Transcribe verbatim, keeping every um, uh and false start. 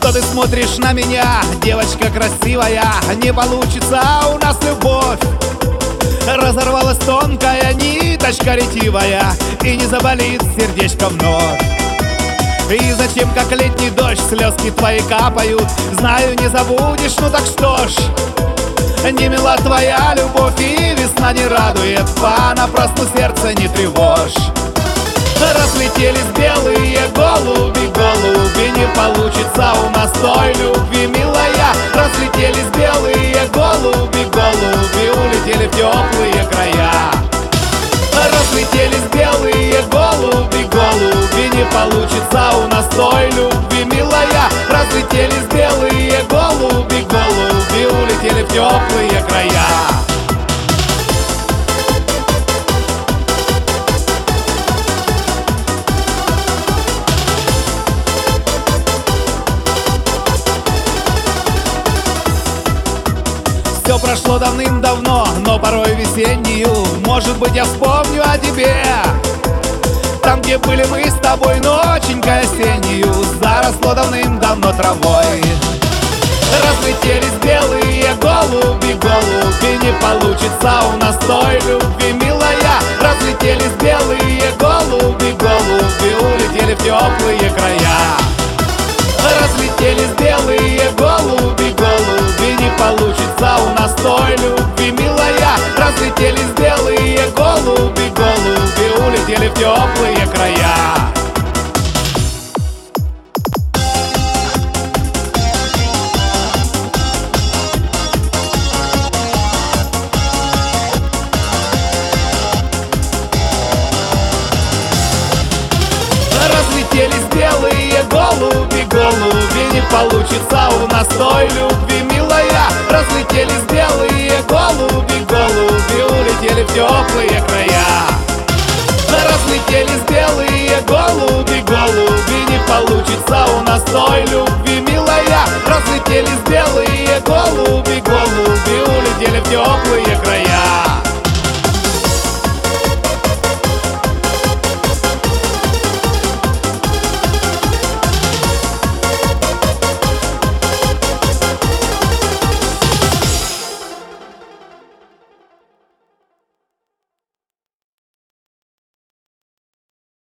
Что ты смотришь на меня, девочка красивая? Не получится у нас любовь. Разорвалась тонкая ниточка ретивая, и не заболит сердечко вновь. И зачем, как летний дождь, слезки твои капают? Знаю, не забудешь, ну так что ж. Не мила твоя любовь, и весна не радует, понапрасну сердце не тревожь. Разлетелись белые голуби, голуби, не получится у нас той любви, милая. Разлетелись белые голуби, голуби, улетели в теплые края. Разлетелись белые голуби, голуби, не получится у нас той любви, милая. Разлетелись белые голуби, голуби, улетели в теплые края. Все прошло давным-давно, но порой весеннюю, может быть, я вспомню о тебе. Там, где были мы с тобой ноченькой осеннюю, заросло давным-давно травой. Разлетелись белые голуби, голуби, не получится у нас той любви, милая. Разлетелись белые голуби, голуби, улетели в теплые края. Разлетелись белые голуби, голуби, не получится у нас той любви, милая. Разлетелись белые голуби, голуби, улетели в теплые края. Разлетелись белые голуби, голуби, не получится у нас той любви, милая. Разлетелись белые голуби, голуби, улетели в теплые края. Разлетелись белые голуби, голуби, не получится у нас той любви, милая. Разлетелись белые голуби, голуби, улетели в теплые края.